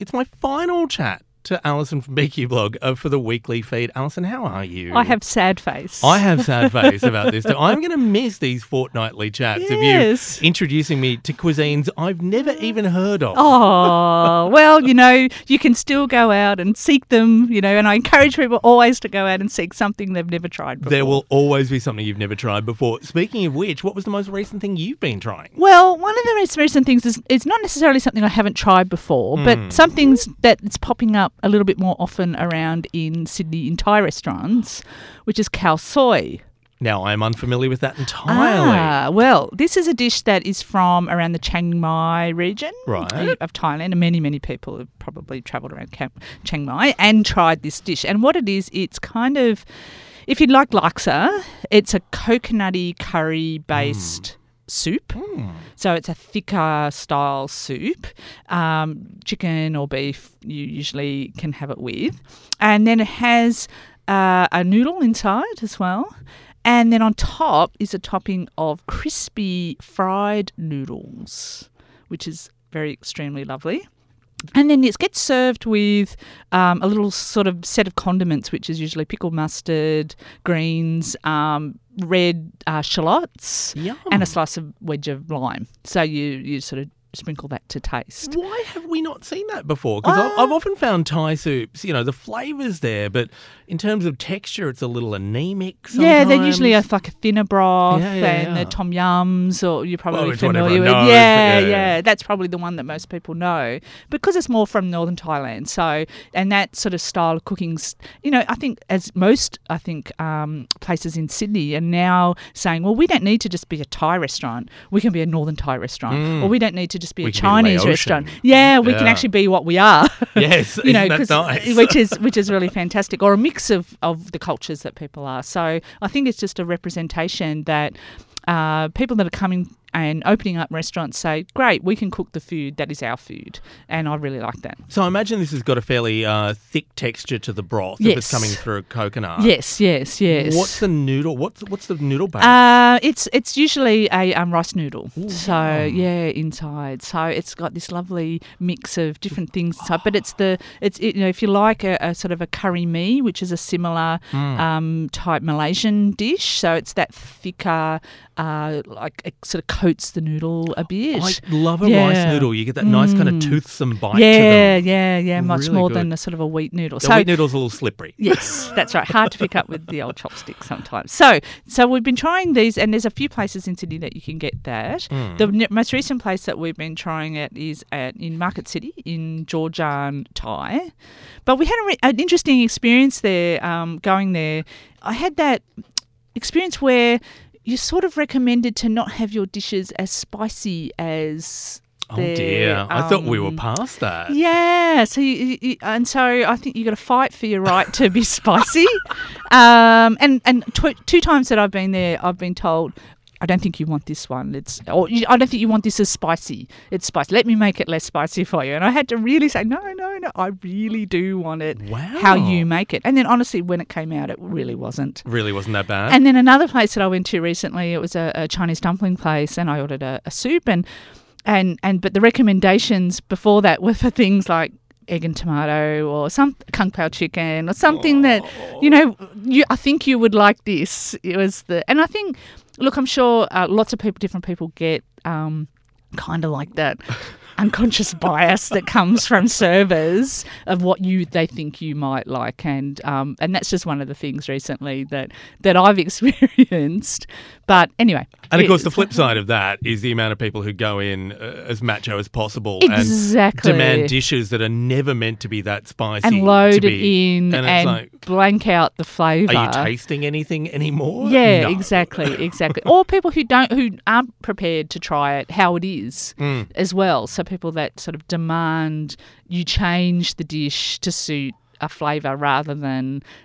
It's my final chat to Alison from BQ Blog for the weekly feed. Alison, how are you? I have sad face. I have sad face about this too. I'm going to miss these fortnightly chats of you introducing me to cuisines I've never even heard of. Oh, well, you can still go out and seek them, and I encourage people always to go out and seek something they've never tried before. There will always be something you've never tried before. Speaking of which, what was the most recent thing you've been trying? Well, one of the most recent things is not necessarily something I haven't tried before, but some things that's popping up a little bit more often around in Sydney in Thai restaurants, which is khao soi. Now, I'm unfamiliar with that entirely. Well, this is a dish that is from around the Chiang Mai region of Thailand, and many, many people have probably travelled around Chiang Mai and tried this dish. And what it is, it's kind of, if you'd like laksa, it's a coconutty curry-based soup. So it's a thicker style soup. Chicken or beef you usually can have it with. And then it has a noodle inside as well. And then on top is a topping of crispy fried noodles, which is extremely lovely. And then it gets served with a little sort of set of condiments, which is usually pickled mustard, greens, red shallots, and a slice of wedge of lime. So you sort of sprinkle that to taste. Why have we not seen that before? Because I've often found Thai soups, the flavour's there, but in terms of texture, it's a little anemic sometimes. Yeah, they're usually like a thinner broth and the tom yums, or you're probably familiar with. Knows, yeah. That's probably the one that most people know because it's more from northern Thailand. So, and that sort of style of cooking's, I think places in Sydney are now saying, well, we don't need to just be a Thai restaurant. We can be a northern Thai restaurant, or we don't need to just be a Chinese restaurant. Yeah, we can actually be what we are. Yes, isn't that nice? which is really fantastic, or a mix of the cultures that people are. So I think it's just a representation that people that are coming and opening up restaurants say, great, we can cook the food that is our food. And I really like that. So I imagine this has got a fairly thick texture to the broth if it's coming through coconut. Yes. What's the noodle? What's the noodle base? It's usually a rice noodle. Ooh, inside. So it's got this lovely mix of different things inside. But if you like a sort of a curry mee, which is a similar type Malaysian dish. So it's that thicker, like it sort of coats the noodle a bit. I love a rice noodle. You get that nice kind of toothsome bite to them. Yeah, much really more good. than a sort of a wheat noodle. The wheat noodle's a little slippery. Yes, that's right. Hard to pick up with the old chopstick sometimes. So we've been trying these, and there's a few places in Sydney that you can get that. The most recent place that we've been trying it is in Market City in Georgian Thai. But we had an interesting experience there going there. I had that experience where you're sort of recommended to not have your dishes as spicy as Oh dear, I thought we were past that. Yeah, so so I think you got to fight for your right to be spicy. And two times that I've been there, I've been told, I don't think you want this one. I don't think you want this as spicy. It's spicy. Let me make it less spicy for you. And I had to really say, no, I really do want it how you make it. And then honestly, when it came out, it really wasn't. Really wasn't that bad? And then another place that I went to recently, it was a Chinese dumpling place, and I ordered a soup. But the recommendations before that were for things like egg and tomato or some kung pao chicken or something that, I think you would like this. And I think, look, I'm sure lots of different people get kind of like that unconscious bias that comes from servers of what they think you might like, and that's just one of the things recently that I've experienced. But anyway, and of course the flip side of that is the amount of people who go in as macho as possible and demand dishes that are never meant to be that spicy and load it in and blank out the flavour. Are you tasting anything anymore? Yeah, no. exactly. Or people who aren't prepared to try it how it is as well. So people that sort of demand you change the dish to suit a flavour rather than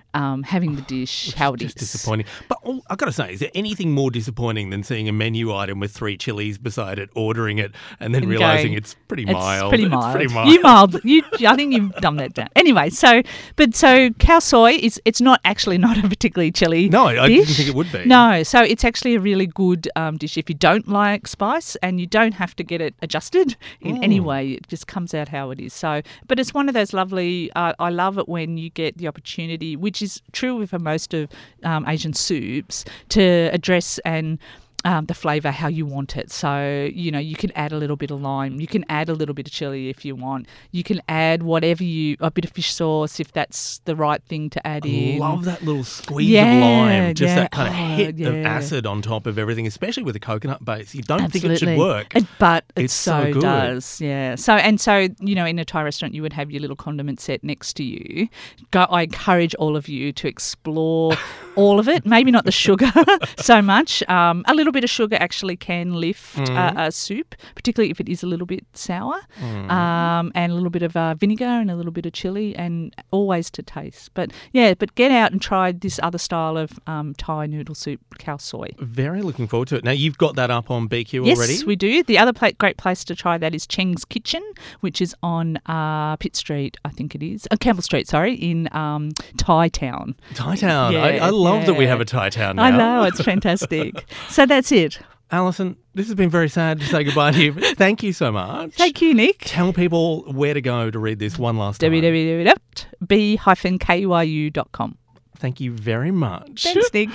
having the dish how it is. Just disappointing. But I've got to say, is there anything more disappointing than seeing a menu item with 3 chilies beside it, ordering it, and then realising it's pretty mild? It's pretty mild. I think you've dumbed that down. Anyway, so khao soi it's not a particularly chili No, I dish. didn't think it would be. No, so it's actually a really good dish if you don't like spice, and you don't have to get it adjusted in any way. It just comes out how it is. So, but it's one of those lovely. I love it when you get the opportunity, which is true for most of Asian soups, to address and the flavour how you want it. So, you can add a little bit of lime. You can add a little bit of chili if you want. You can add a bit of fish sauce if that's the right thing to add in. I love that little squeeze of lime. Just that kind of hit of acid on top of everything, especially with a coconut base. You don't think it should work. But it so good. does, yeah. So, in a Thai restaurant, you would have your little condiment set next to you. I encourage all of you to explore all of it. Maybe not the sugar so much. A little bit of sugar actually can lift a soup, particularly if it is a little bit sour, and a little bit of vinegar and a little bit of chili, and always to taste. But get out and try this other style of Thai noodle soup, khao soi. Very looking forward to it. Now, you've got that up on BQ already? Yes, we do. The other great place to try that is Cheng's Kitchen, which is on Pitt Street, I think it is. Campbell Street, sorry, in Thai Town. Thai Town. Yeah, I love that we have a Thai Town now. I know, it's fantastic. So that's it. Alison, this has been very sad to say goodbye to you. Thank you so much. Thank you, Nick. Tell people where to go to read this one last time. www.b-kyu.com. Thank you very much. Thanks, Nick.